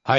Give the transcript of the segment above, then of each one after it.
はい。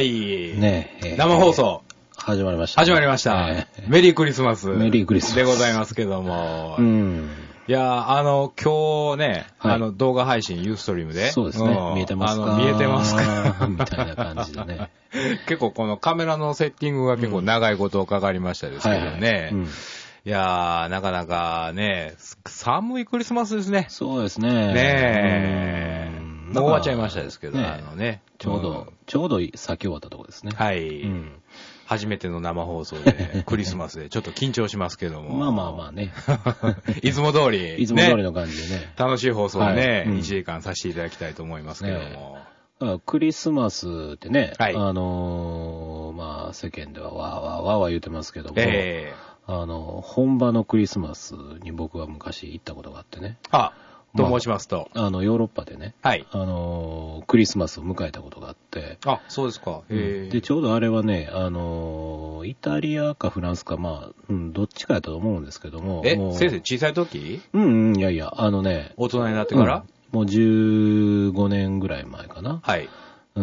ね生放送。 始まりました。 始まりました。メリークリスマス。 メリークリスマス。 でございますけども。いや、今日ね、はい、動画配信、ユーストリームで。 そうですね。見えてますか？ 見えてますかみたいな感じでね。 結構このカメラのセッティングが結構長いことかかりましたですけどね。いやー、なかなかね、寒いクリスマスですね。 そうですね。 ねえ。もう終わっちゃいましたですけど、ね。 ちょうど咲き終わったところですね。 はい。初めての生放送で、クリスマスでちょっと緊張しますけども。 まあね。 いつも通り。 いつも通りの感じでね。 楽しい放送をね、1時間させていただきたいと思いますけども。 クリスマスってね、まあ世間ではわー言うてますけども、本場のクリスマスに僕は昔行ったことがあってね。 と申しますと、 ヨーロッパでね、クリスマスを迎えたことがあって。 そうですか。 で、ちょうどあれはね、イタリアかフランスか、どっちかやったと思うんですけども。 先生小さい時？ いや、 大人になってから？ もう15年ぐらい前かな。 はい。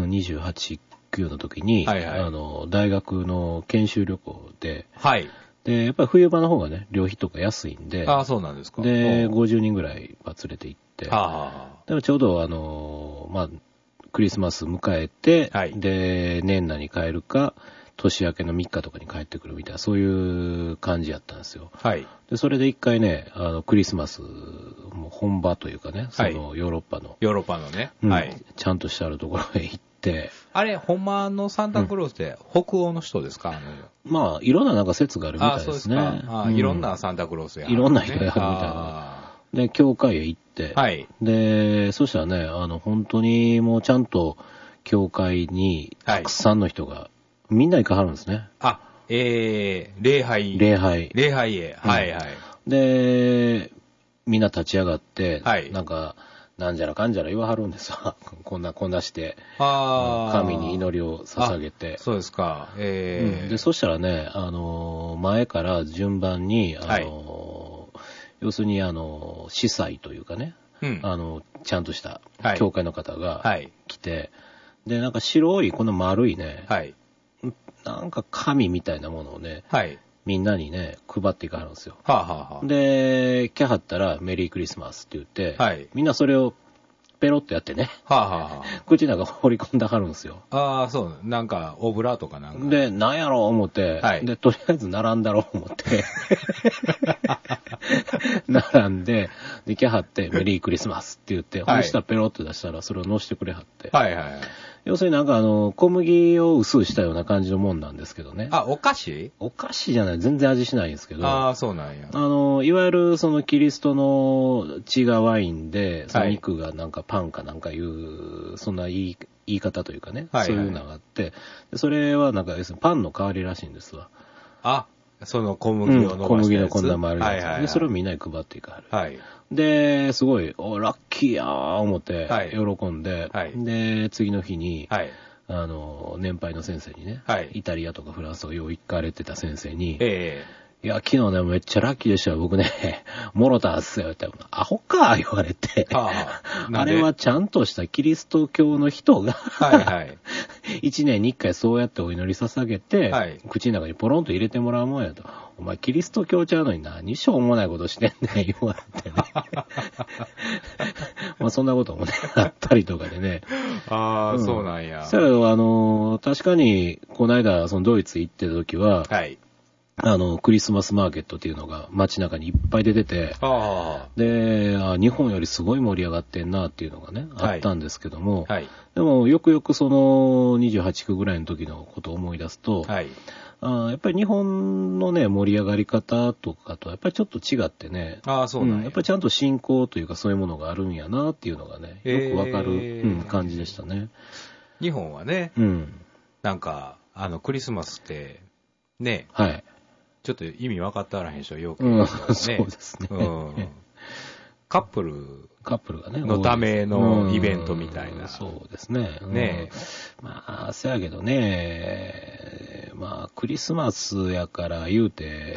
28、9の時に、大学の研修旅行で、で、やっぱり冬場の方がね、旅費とか安いんで。 そうなんですか。 で、50人ぐらい連れて行って。でもちょうどクリスマス迎えて、で、年内に帰るか、年明けの3日とかに帰ってくるみたいな、そういう感じやったんですよ。で、それで一回ね、クリスマス、もう本場というかね、そのヨーロッパの。 ヨーロッパのね。 ちゃんとしてあるところへ行って。 あれ、ほんまのサンタクロースって北欧の人ですか？ いろんななんか説があるみたいですね。 そうですか。いろんなサンタクロースや。 いろんな人やるみたいな。で、教会へ行って。で、そしたらね、本当にもうちゃんと教会にたくさんの人が、みんな行かはるんですね。 礼拝へ。 で、みんな立ち上がって、なんじゃらかんじゃら言わはるんですわ。こんなして、神に祈りを捧げて。 そうですか。 で、そしたらね、前から順番に、要するに、司祭というかね、ちゃんとした教会の方が来て、で、なんか白い、この丸いね、なんか紙みたいなものをね、みんなにね、配っていかはるんですよ。で、来はったらメリークリスマスって言って、みんなそれをペロッとやってね、口の中放り込んではるんですよ。 そう。なんか、オブラートかなんか。 で、なんやろう思って、で、とりあえず並んだろう思って、並んで、で、来はって、メリークリスマスって言って、そしたらペロッと出したら、それを乗せてくれはって。要するになんか小麦を薄したような感じのもんなんですけどね。 お菓子？ お菓子じゃない。全然味しないんですけど。 そうなんや。 いわゆるそのキリストの血がワインで、その肉がなんかパンかなんかいう、そんな言い方というかね。そういうのがあって、それはなんか要するにパンの代わりらしいんですわ。 その小麦を伸ばしたやつ。 小麦のこんな丸いやつ。で、それをみんなに配っていかはる。で、すごい、ラッキーやー思って、喜んで、で、次の日に、年配の先生にね、イタリアとかフランスとかよう行かれてた先生に、いや、昨日ね、めっちゃラッキーでしたよ。僕ね、もろたんすよ。って、アホか言われて。あれはちゃんとしたキリスト教の人が、一年に一回そうやってお祈り捧げて、口の中にポロンと入れてもらうもんやと。お前キリスト教ちゃうのに何しょうもないことしてんねん、言われてね。そんなこともね、あったりとかでね。 そうなんや。 それ確かに、この間、そのドイツ行ってた時は、クリスマスマーケットっていうのが街中にいっぱい出てて、で、日本よりすごい盛り上がってんなっていうのがね、あったんですけども、でもよくよくその28区ぐらいの時のことを思い出すと、やっぱり日本のね、盛り上がり方とかとやっぱりちょっと違ってね、 そうなんや。 やっぱりちゃんと信仰というかそういうものがあるんやなっていうのがね、よくわかる、感じでしたね。 日本はね、なんか、クリスマスって、ね、ちょっと意味分かってあらへんでしょ、よく、 そうですね。 カップルがね、 のためのイベントみたいな。 そうですね。せやけどね、クリスマスやから言うて、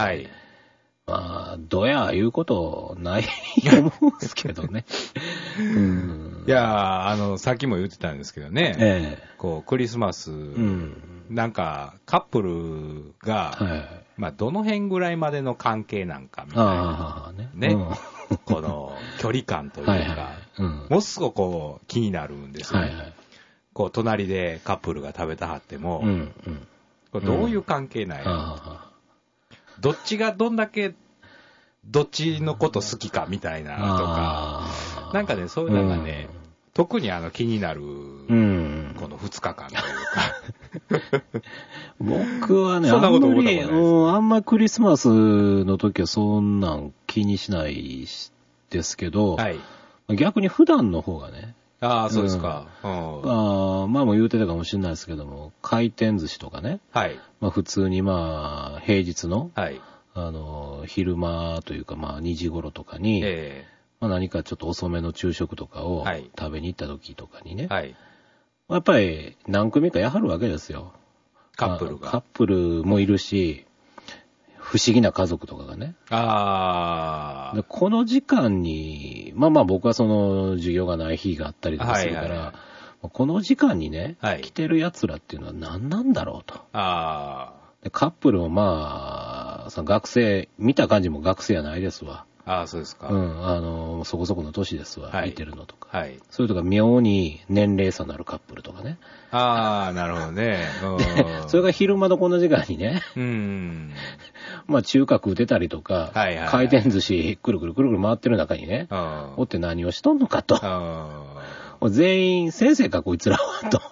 どや言うことないと思うんですけどね。 いやさっきも言ってたんですけどね。こう、クリスマス、なんか、カップルが、まあ、どの辺ぐらいまでの関係なんかみたいな。ね。この、距離感というか、ものすごくこう、気になるんですよ。こう、隣でカップルが食べたはっても、これどういう関係なんやどっちがどんだけ、どっちのこと好きかみたいなとか、なんかね、そういうのがね、特に気になる、この2日間というか。 僕はね、あんまりクリスマスの時はそんなん気にしないですけど、逆に普段の方がね、 ああ、そうですか。 まあもう言うてたかもしれないですけども、回転寿司とかね。まあ普通にまあ平日の、昼間というかまあ2時頃とかに、まあ何かちょっと遅めの昼食とかを食べに行った時とかにね。やっぱり何組かやはるわけですよ。 カップルが。 カップルもいるし、不思議な家族とかがね。でこの時間に、まあ僕はその授業がない日があったりとかするから、この時間にね、来てる奴らっていうのは何なんだろうと。でカップルもまあ、その学生、見た感じも学生やないですわ。 そうですか。 そこそこの年ですわ、見てるのとか。それとか妙に年齢差のあるカップルとかね。 なるほどね。 それが昼間のこの時間にね。まあ中華食うてたりとか、回転寿司くるくるくるくる回ってる中にね、おって何をしとんのかと。全員先生かこいつらはと。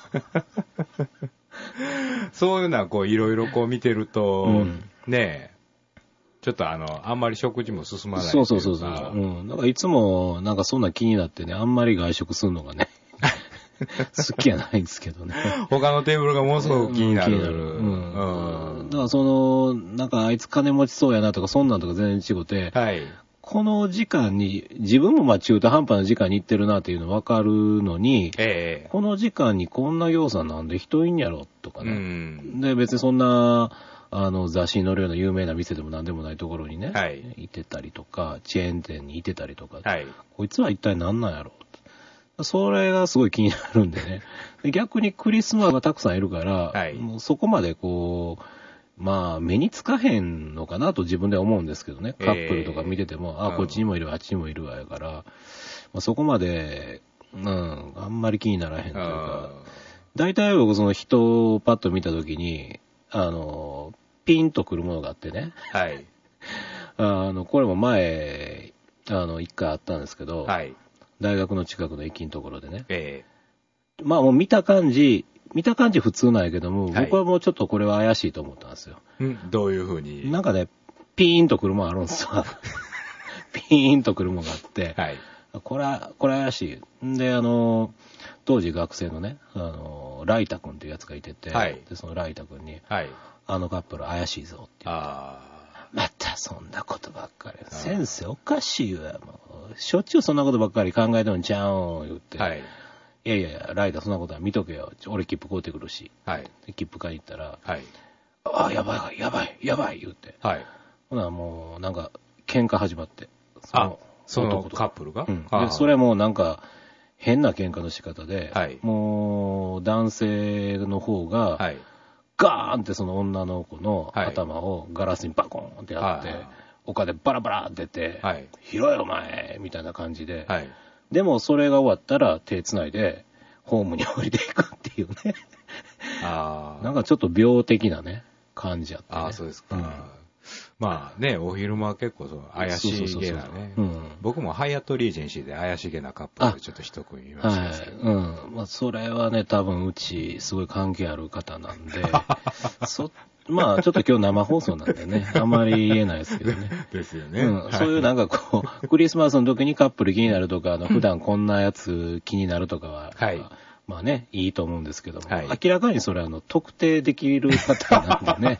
そういうのはこういろいろこう見てると、ねえ。ちょっとあんまり食事も進まないというか。 そう。なんかいつもなんかそんな気になってね、あんまり外食するのがね、好きやないんですけどね。 他のテーブルがものすごく気になる。 だからなんかあいつ金持ちそうやなとかそんなんとか全然違って、この時間に、自分もまあ中途半端な時間に行ってるなっていうの分かるのに、この時間にこんな行さんなんで人いんやろとかね。で、別にそんな、雑誌に載るような有名な店でも何でもないところにね、いてたりとか、チェーン店にいてたりとか、こいつは一体何なんやろう。それがすごい気になるんでね。逆にクリスマスがたくさんいるから、もうそこまでこう、まあ目につかへんのかなと自分では思うんですけどね。カップルとか見てても、こっちにもいる、あっちにもいるわやから、まあ、そこまで、あんまり気にならへんというか、大体僕その人をパッと見たときに、ピンとくるものがあってね。これも前、一回あったんですけど、大学の近くの駅のところでね。まあもう見た感じ普通なんやけども、僕はもうちょっとこれは怪しいと思ったんですよ。 どういうふうに？ なんかね、ピーンとくるものあるんですよ。ピーンとくるものがあって、これ怪しい。で、当時学生のね、ライタ君っていうやつがいてて、で、そのライタ君に、あのカップル怪しいぞって言って。またそんなことばっかり。先生おかしいわ。もうしょっちゅうそんなことばっかり考えてるんちゃうん言って。いや、ライターそんなことは見とけよ。俺切符買うてくるし。切符買いに行ったら、やばい言って。ほなもうなんか喧嘩始まって。 そのカップルが？ で、それもなんか変な喧嘩の仕方で、もう男性の方が、ガーンってその女の子の頭をガラスにバコーンってやって、丘でバラバラって出て、拾えお前みたいな感じで、でもそれが終わったら手つないでホームに降りていくっていうね。なんかちょっと病的なね、感じやってね。 そうですか。まあね、お昼間は結構怪しげなね。僕もハイアットリージェンシーで怪しげなカップルでちょっと一組いましたですけど。 まあそれはね、多分うちすごい関係ある方なんで、まあちょっと今日生放送なんでね、あまり言えないですけどね。 ですよね。 そういうなんかこう、クリスマスの時にカップル気になるとか、普段こんなやつ気になるとかは、まあね、いいと思うんですけども、明らかにそれは特定できるパターンなんでね。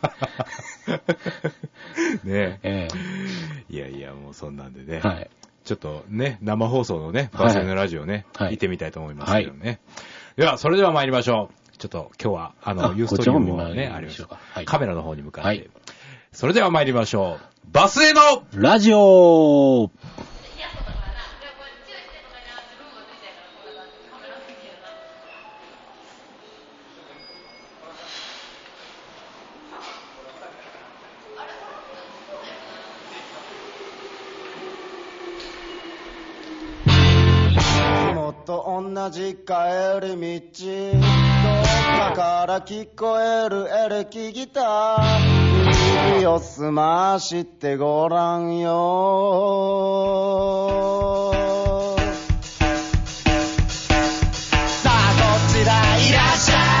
ねいや、もうそんなんでね。ちょっとね、生放送のね、バスへのラジオね、行ってみたいと思いますけどね。では、それでは参りましょう。ちょっと今日は、ユーストリームもね、ありましょうか。カメラの方に向かって。それでは参りましょう。バスへのラジオと同じ帰り道、どっかから聞こえるエレキギター、耳を澄ましてごらんよ。さあこちらいらっしゃい。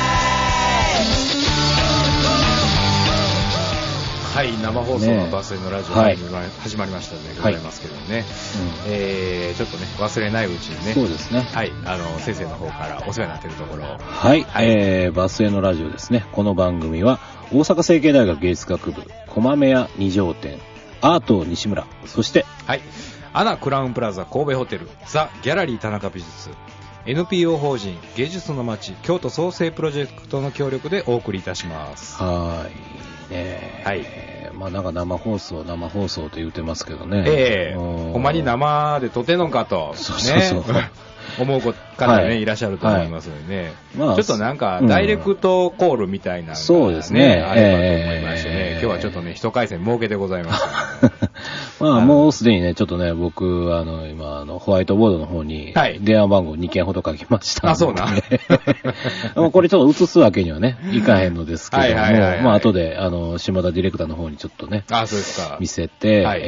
はい、生放送のバスへのラジオ、ね、始まりましたのでございますけどね、はい、ちょっとね忘れないうちにね、 そうですね、 はい、先生の方からお世話になっているところを、 はい、はい、バスへのラジオですね。この番組は大阪成蹊大学芸術学部駒目屋2条店アート西村、そしてはいアナクラウンプラザ神戸ホテルザ・ギャラリー田中美術 NPO 法人芸術の街京都創生プロジェクトの協力でお送りいたします。 はいね、はい、まあなんか生放送と言ってますけどね、 ほんまに生で撮ってんのかと、 そうそうそう、 ね思う方ね、はい、いらっしゃると思いますのでね、まあ、ちょっとなんかダイレクトコールみたいなのが、ね、 そうですね、 あればと思いましてね、今日はちょっとね一回戦設けてございます、ね、 まあもうすでにねちょっとね僕今ホワイトボードの方に電話番号2件ほど書きましたので、 あ、そうなこれちょっと移すわけにはねいかへんのですけども、まあ後で島田ディレクターの方にちょっとね、 あ、そうですか、 見せて、はい、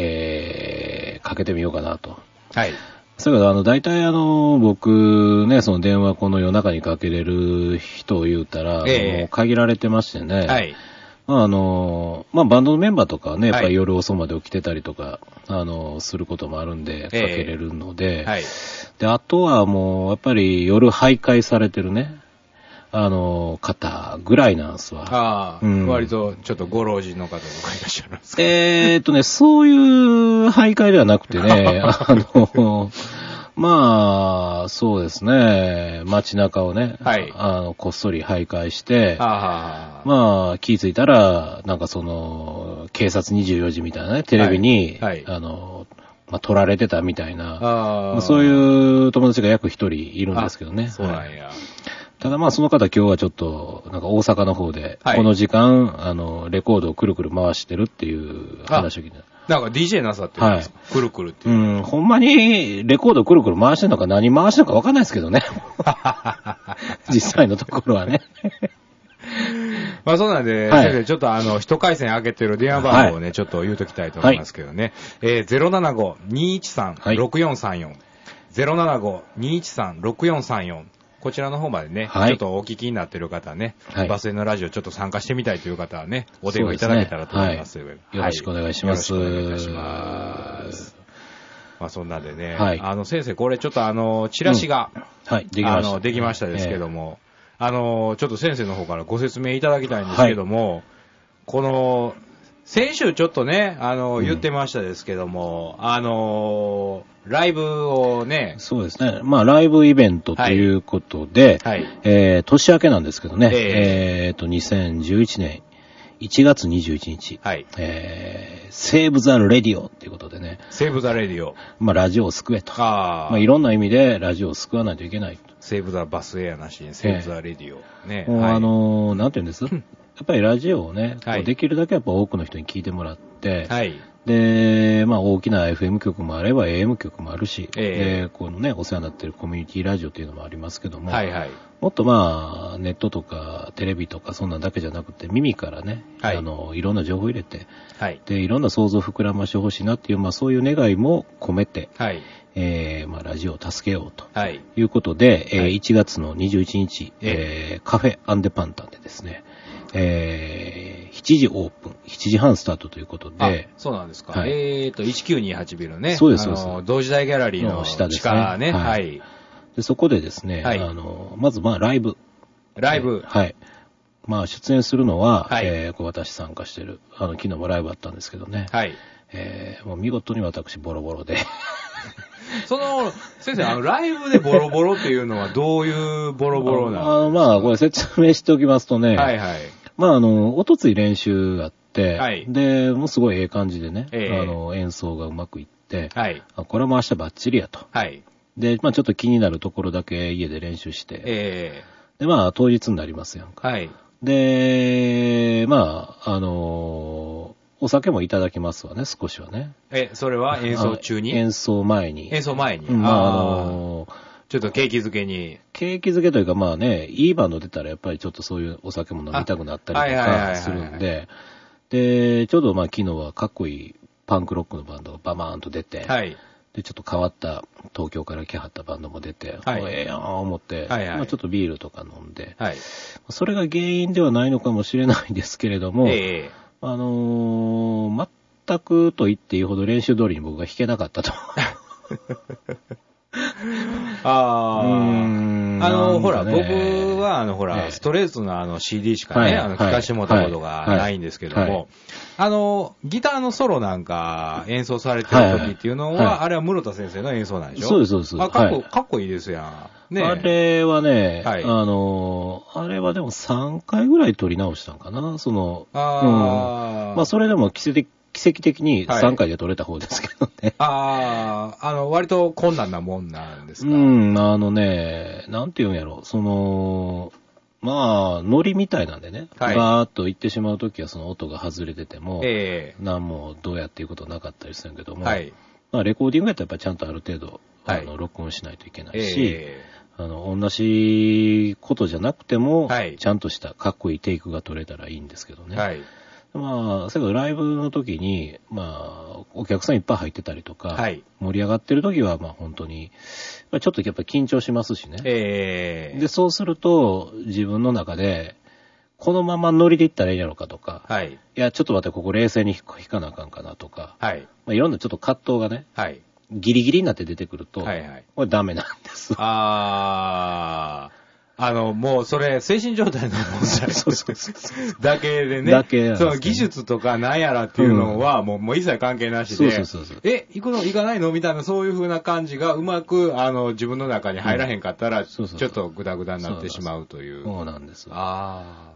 かけてみようかなと。 はい。 それから大体僕ね、その電話この夜中にかけれる人を言うたら、もう限られてましてね。はい。まあまあバンドのメンバーとかね、やっぱり夜遅まで起きてたりとか、することもあるんで、かけれるので、はい。で、あとはもう、やっぱり夜徘徊されてるね、方ぐらいなんですわ。 ああ、割とちょっとご老人の方とかいらっしゃるんですか？ そういう徘徊ではなくてね、まあ、そうですね、街中をね、はい、こっそり徘徊して、まあ、気づいたら、なんか警察24時みたいなね、テレビに、はい、まあ、撮られてたみたいな、まあ、そういう友達が約一人いるんですけどね。 そうなんや。 ただまあその方今日はちょっとなんか大阪の方でこの時間、レコードをくるくる回してるっていう話を聞いて、 なんか DJ なさってるんですか、はい、くるくるっていう。 ほんまにレコードくるくる回してるのか何回してるのかわかんないですけどね。実際のところはね。 まあそうなんで、はい、先生ちょっと一回戦開けてる電話番号をね、はい、ちょっと言うときたいと思いますけどね。はい、075-213-6434。075-213-6434。こちらの方までね、はい、ちょっとお聞きになっている方はね、はい、バスへのラジオちょっと参加してみたいという方はね、お電話いただけたらと思います。 はい、よろしくお願いします。 よろしくお願いいたします。まあそんなでね、はい、先生これちょっとチラシが、 はい、できました。 できましたですけども、ちょっと先生の方からご説明いただきたいんですけども、この、先週ちょっとね、言ってましたですけども、ライブをね。 そうですね。まあ、ライブイベントということで、はい、年明けなんですけどね、2011年1月21日、はい、セーブザレディオっていうことでね。 セーブザレディオ。 まあ、ラジオを救えと。まあ、いろんな意味でラジオを救わないといけないと。 セーブザバスエアなしに、セーブザレディオ。ね。 はい、なんて言うんですやっぱりラジオをね、はい、できるだけやっぱ多くの人に聞いてもらって、はい、で、まあ大きな FM 局もあれば AM 局もあるし、このね、お世話になっているコミュニティラジオっていうのもありますけども、はいはい、もっとまあ、ネットとかテレビとかそんなんだけじゃなくて耳からね、はい、いろんな情報を入れて、はい、で、いろんな想像を膨らましてほしいなっていう、まあそういう願いも込めて、はい、まあラジオを助けようということで、はい、1月の21日、カフェアンデパンタンでですね、7時オープン、7時半スタートということで。 そうなんですか。はい、1928ビルね。 そうです、そうです。 同時代ギャラリーの下ですね。地下ね。はい。 で、そこでですね、はい、まずまあライブ。 ライブ。 はい。まあ出演するのは、はい、こう私参加してる、昨日もライブあったんですけどね。はい。もう見事に私ボロボロで。 先生、ライブでボロボロっていうのはどういうボロボロなの？ まあ、これ説明しておきますとね。はいはい。まあ、おとつい練習あって、はい。で、もうすごいええ感じでね、演奏がうまくいって、はい。これも明日バッチリやと。はい。で、まあちょっと気になるところだけ家で練習して、で、まあ当日になりますやんか。はい。で、まあ、お酒もいただきますわね、少しはね。 それは演奏中に？ 演奏前に。 演奏前に。 まあ、 ちょっと景気づけに。 景気づけというか、まあね、いいバンド出たらやっぱりちょっとそういうお酒も飲みたくなったりとかするんで、で、ちょうどまあ昨日はかっこいいパンクロックのバンドがババーンと出て、はい、で、ちょっと変わった東京から来はったバンドも出て、はい、ええやん思って、はいはい、まあちょっとビールとか飲んで、はい、それが原因ではないのかもしれないですけれども、全くと言っていいほど練習通りに僕が弾けなかったと。 ほら、僕は、ほら、ストレートのCD しかね、聞かしてもらったことがないんですけども、ギターのソロなんか演奏されてる時っていうのは、あれは室田先生の演奏なんでしょ？ そうです、そうです。 かっこいいですやん。ね。 あれはね、あれはでも3回ぐらい撮り直したんかな、まあ、それでも奇跡的に3回で撮れた方ですけどね。 割と困難なもんなんですか？ なんていうんやろ、まあ、ノリみたいなんでね、バーっと行ってしまうときはその音が外れてても、何もどうやっていうことなかったりするけども、まあ、レコーディングやったらやっぱりちゃんとある程度、録音しないといけないし、同じことじゃなくても、ちゃんとしたかっこいいテイクが取れたらいいんですけどね。まあ、それからライブの時に、まあ、お客さんいっぱい入ってたりとか、盛り上がってる時は、まあ本当に、ちょっとやっぱり緊張しますしね。で、そうすると、自分の中で、このままノリでいったらいいやろかとか、いや、ちょっと待って、ここ冷静に弾かなあかんかなとか、まあ、いろんなちょっと葛藤がね、ギリギリになって出てくると、これダメなんです。 もうそれ、精神状態の問題だけでね、その技術とかなんやらっていうのは、もう一切関係なしで、行くの行かないのみたいな、そういう風な感じがうまく、自分の中に入らへんかったら、ちょっとグダグダになってしまうという。 そうなんです。だから、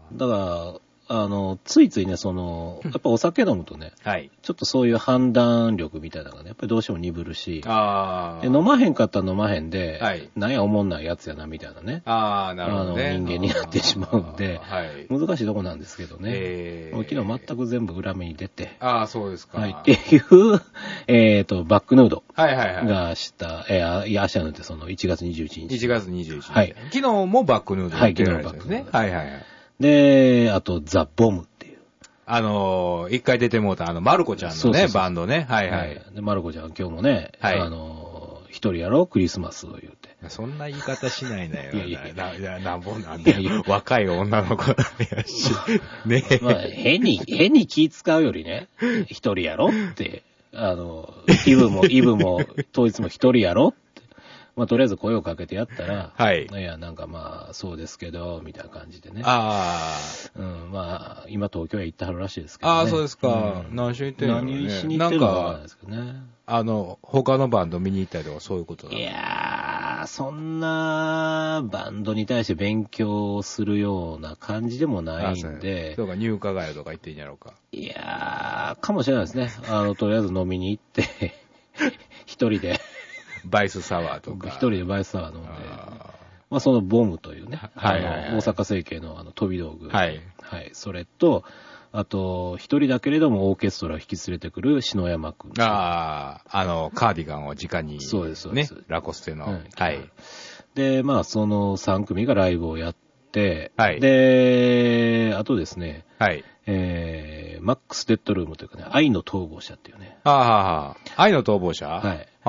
ついついね、やっぱお酒飲むとね、ちょっとそういう判断力みたいなのがね、やっぱりどうしても鈍るし、飲まへんかったら飲まへんで、なんやおもんないやつやな、みたいなね、 なるほどね、 人間になってしまうんで、難しいとこなんですけどね、昨日全く全部裏目に出て、 そうですか。 っていう、バックヌードがした、明日のって1月21日。 1月21日。昨日もバックヌード昨日バックヌード。で、あと、ザ・ボムっていう。 一回出てもうた、マルコちゃんのね、バンドね。 で、マルコちゃん今日もね、一人やろうクリスマスを言うて。 そんな言い方しないなよ。なんぼなんだよ。若い女の子やし。ね。 まあ、変に気使うよりね、一人やろって、イブも、当日も一人やろって。まあ、とりあえず声をかけてやったら、いや、なんかまあ、そうですけど、みたいな感じでね。まあ、今東京へ行ってはるらしいですけどね。 そうですか。何しに行ってんのね。 何しに行ってるのかわからないですけどね。 他のバンド見に行ったりとかそういうことだ。 いやー、そんなバンドに対して勉強するような感じでもないんで。 そうか、入荷街とか行ってんやろうか。 いやー、かもしれないですね。とりあえず飲みに行って、一人で。 バイスサワーとか。 一人でバイスサワー飲んで。まあ、そのボムというね。大阪成形の飛び道具。それと、あと、一人だけれどもオーケストラを引き連れてくる篠山くん。 カーディガンを直に。 そうです。 ラコステの。 で、まあ、その3組がライブをやって、で、あとですね。マックス・デッドルームというかね、愛の逃亡者っていうね。 愛の逃亡者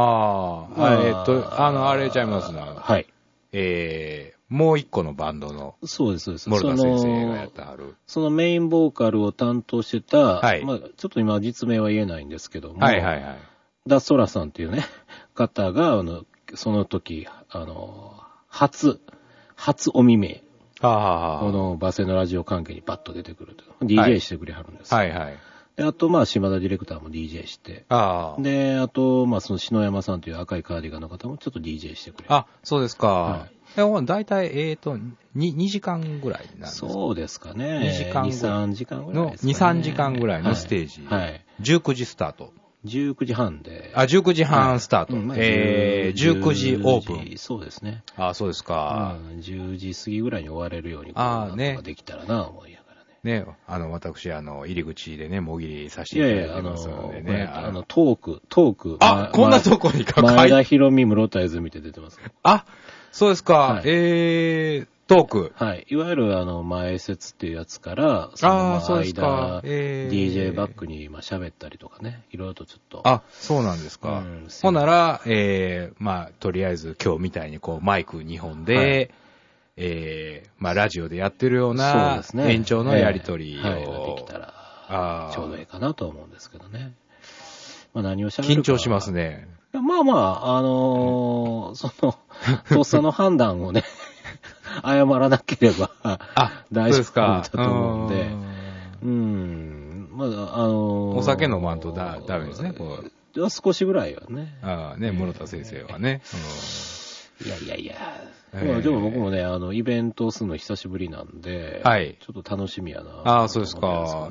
あれちゃいますな。もう一個のバンドの。 そうです。 森田先生がやってはる。 そのメインボーカルを担当してた、まあちょっと今実名は言えないんですけども、ダ・ソラさんっていうね、方が、その時、初お見名。このバセのラジオ関係にバッと出てくると。DJ してくれはるんです。で、あと、まあ、島田ディレクターも DJ して。で、あと、まあ、その篠山さんという赤いカーディガンの方もちょっと DJ してくれる。 そうですか。だいたい、2時間ぐらいなんですか？ そうですかね。2、3時間ぐらいですかね。 2、3時間ぐらいのステージ。19時スタート。 19時半で。 19時半スタート。19時オープン。 そうですね。 そうですか。 10時過ぎぐらいに終われるように、なんとかできたらな、思いながらね。 ね、私、入り口でね、もぎりさせていただいてますのでね。 トーク。 こんなとこに前田博美、室田泉って出てます。 そうですか。 はい、 トーク。 はい。いわゆる前説っていうやつから、その間、DJ バックに喋ったりとかね、いろいろとちょっと。 あ、そうなんですか。ほんなら、とりあえず今日みたいにマイク2本で、ラジオでやってるような延長のやりとりを、 できたら、ちょうどいいかなと思うんですけどね。何を喋るか。 緊張しますね。 その、とっさの判断をね、謝らなければ大丈夫だと思うんで、 お酒飲まんとダメですね、 少しぐらいはね。 室田先生はね。 いや。でも僕もね、イベントをするの久しぶりなんで、ちょっと楽しみやな。 そうですか。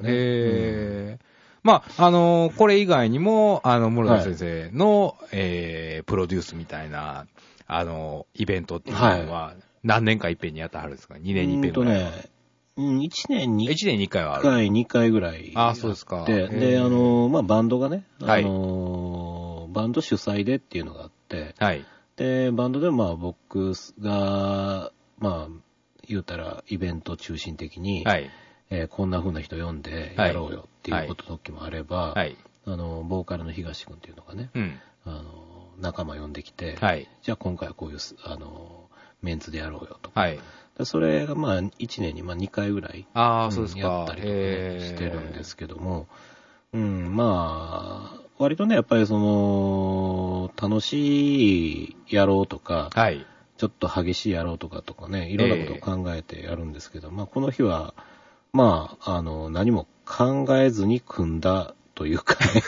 これ以外にも、室田先生の、プロデュースみたいな、イベントっていうのは、何年か一遍にやってはるんですか？ 2 年に一遍ぐらいは。 1年に 1回はある。 2回ぐらい。 そうですか。 で、バンドがね、バンド主催でっていうのがあって、で、バンドで僕が、言うたらイベント中心的に、こんな風な人呼んでやろうよっていうこと時もあれば、ボーカルの東君っていうのがね、仲間呼んできて、じゃあ今回はこういう、メンツでやろうよとか。それが1年に2回ぐらいやったりとかしてるんですけども、割とね、やっぱり楽しいやろうとか、ちょっと激しいやろうとかね、いろんなことを考えてやるんですけど、この日は、何も考えずに組んだというかね。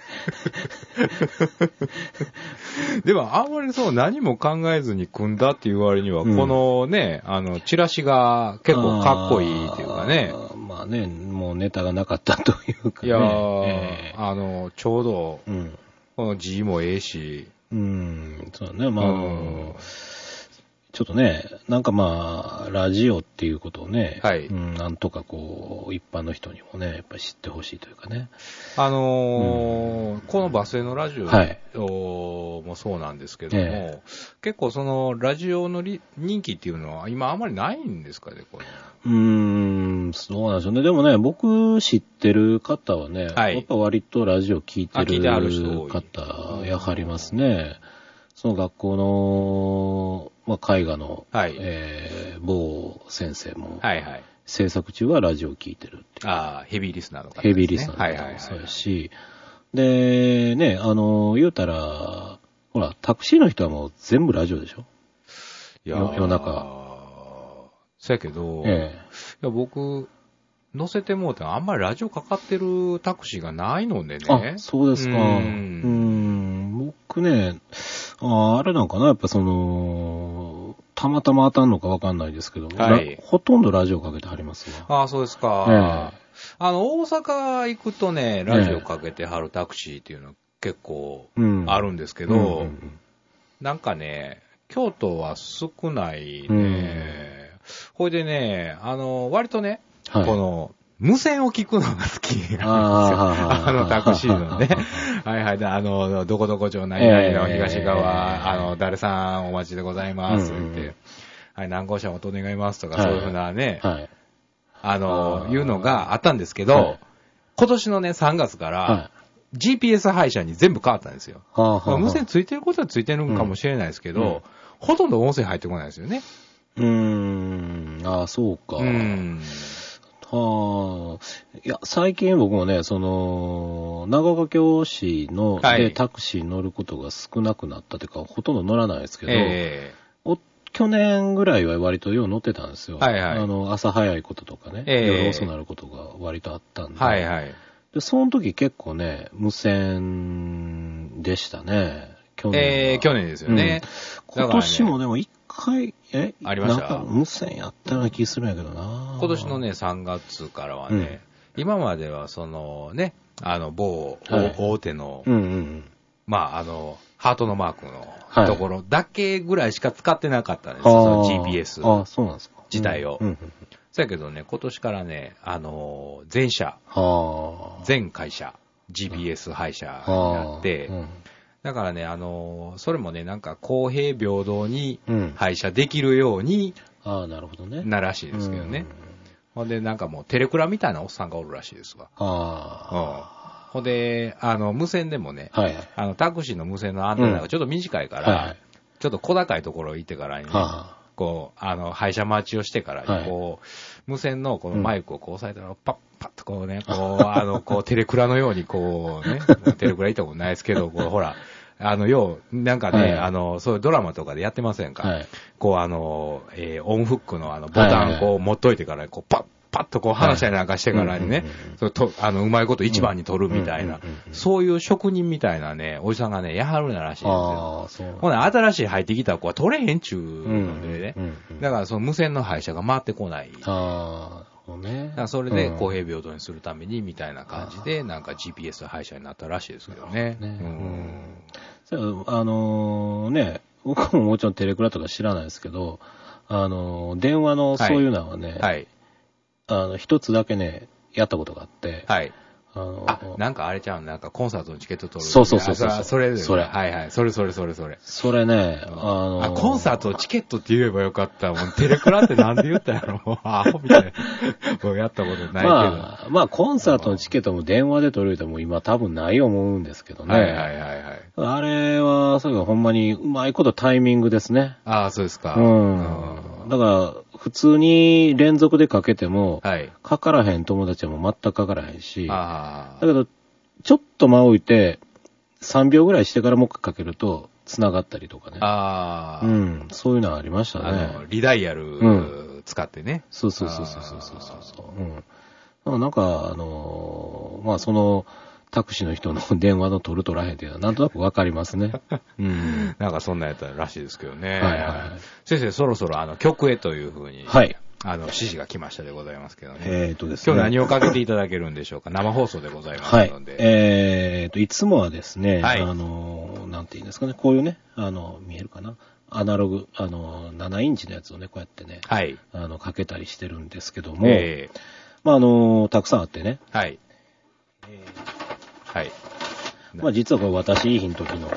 でも、あんまり何も考えずに組んだっていう割には、このね、チラシが結構かっこいいっていうかね。 もうネタがなかったというかね。 いやー、ちょうど、この字もええし。 そうね、ちょっとね、ラジオっていうことをね、なんとか一般の人にもね、やっぱり知ってほしいというかね。 このバスへのラジオもそうなんですけども、結構ラジオの人気っていうのは今あまりないんですかね、これ。 そうなんですよね。でもね、僕知ってる方はね、やっぱ割とラジオ聞いてる方、やはりますね。その学校の、絵画の、某先生も、制作中はラジオを聞いてるっていう。 ヘビーリスナーの方ですね。 ヘビーリスナーの方もそうやし、で、ね、言うたら、ほら、タクシーの人はもう全部ラジオでしょ？夜中。 そうやけど、いや僕、乗せてもうてあんまりラジオかかってるタクシーがないのでね。 そうですか。僕ね、あれなんかな、やっぱたまたま当たんのかわかんないですけど、ほとんどラジオかけてはりますわ。 そうですか。大阪行くとね、ラジオかけてはるタクシーっていうの結構あるんですけど、なんかね、京都は少ないね。ほいでね、割とね、この、無線を聞くのが好きなんですよ。タクシーのね。どこどこ町何々の東側、誰さんお待ちでございます。って、何号車お願いますとか、そういうふうなね、いうのがあったんですけど、今年のね、3月から、GPS 配車に全部変わったんですよ。無線ついてることはついてるかもしれないですけど、ほとんど音声入ってこないですよね。 そうか。いや、最近僕もね、長岡京市の、でタクシー乗ることが少なくなったというか、ほとんど乗らないですけど、去年ぐらいは割とよう乗ってたんですよ。朝早いこととかね、夜遅くなることが割とあったんで。で、その時結構ね、無線でしたね。 去年ですよね。 今年もでも一回、 ありました。 なんか無線やったような気するんやけどな。 今年のね、3月からはね、今までは某大手の、ハートのマークのところだけぐらいしか使ってなかったんですよ、GPS そうなんですか。 自体を。そうやけどね、今年からね、全社、全会社、GPS 配車になって、 だからね、それもね、なんか公平平等に配車できるように、 なるほどね。 ならしいですけどね。ほんで、なんかもうテレクラみたいなおっさんがおるらしいですわ。ほんで、無線でもね、タクシーの無線のアンテナがちょっと短いから、ちょっと小高いところ行ってからにね、こう、配車待ちをしてからに、こう、無線のこのマイクをこう押さえたら、パッパッとこうね、こう、テレクラのようにこうね、テレクラ行ったことないですけど、こう、ほら、なんかね、そういうドラマとかでやってませんか、こうオンフックのボタンこう持っといてから、こう、パッとこう話したりなんかしてからにね、うまいこと一番に取るみたいな、そういう職人みたいなね、おじさんがね、やはるならしいんですよ。ほな、新しい入ってきた子は取れへんちゅうのでね、だからその無線の配車が回ってこない。だからそれで公平平等にするためにみたいな感じで、なんか GPS 配車になったらしいですけどね。 ね、僕ももちろんテレクラとか知らないですけど、電話のそういうのはね、一つだけね、やったことがあって、 なんかあれちゃうなんかコンサートのチケット取る。 そう。 それ。はい。それ。 それね、 コンサートのチケットって言えばよかった。もうテレクラってなんで言ったんやろアホみたいな。もうやったことないけど。 まあ、コンサートのチケットも電話で取れても今多分ない思うんですけどね。あれは、それがほんまにうまいことタイミングですね。 そうですか。 だから、普通に連続でかけても、かからへん友達も全くかからへんし、だけど、ちょっと間を置いて、3秒ぐらいしてからもう一回かけると、繋がったりとかね。そういうのはありましたね。 リダイヤル使ってね。 そう。なんか、まあ、その、タクシーの人の電話の取る取らへんっていうのはなんとなくわかりますね。 なんかそんなやったらしいですけどね。先生、そろそろ曲へというふうに、指示が来ましたでございますけどね。 ですね。今日何をかけていただけるんでしょうか。生放送でございますので。いつもはですね、なんていうんですかね、こういうね、見えるかな。アナログ、7インチのやつをね、こうやってね、かけたりしてるんですけども、まあ、たくさんあってね。まあ実はこれ私いい日の時の。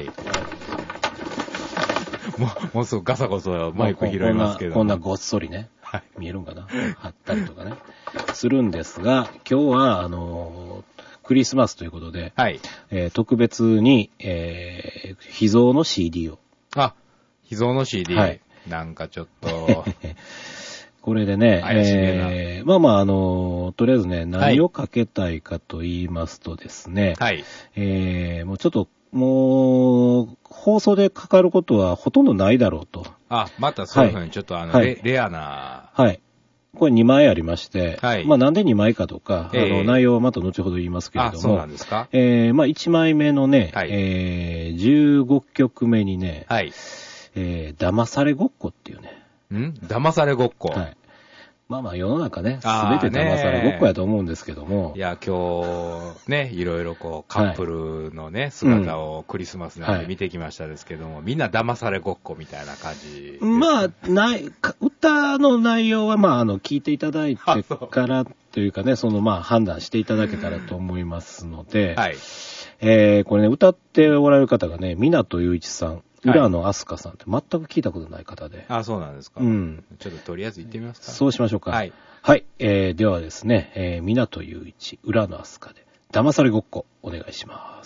もうすぐガサゴソマイク拾いますけど。 こんなごっそりね。見えるんかな貼ったりとかね。するんですが、今日は、クリスマスということで、特別に、秘蔵の CD を。 秘蔵の CD。なんかちょっと。 これでね、まあ、とりあえずね、何をかけたいかと言いますとですね、もうちょっと、もう、放送でかかることはほとんどないだろうと。 またそういうふうにちょっとレアな。 これ2枚ありまして、まあなんで2枚かとか、内容はまた後ほど言いますけれども、 そうなんですか。 まあ1枚目のね、15曲目にね、騙されごっこっていうね、 騙されごっこ。 まあ世の中ね、すべて騙されごっこやと思うんですけども。 いや、今日ね、いろいろこう、カップルのね、姿をクリスマスなんで見てきましたですけども、みんな騙されごっこみたいな感じ。 まあ、歌の内容はまあ、聞いていただいてからというかね、まあ、判断していただけたらと思いますので、これね、歌っておられる方がね、湊雄一さん。浦野飛鳥さんって全く聞いたことない方で。 そうなんですか。ちょっととりあえず行ってみますか。 そうしましょうか。ではですね、湊雄一、浦野飛鳥で、騙されごっこ、お願いします。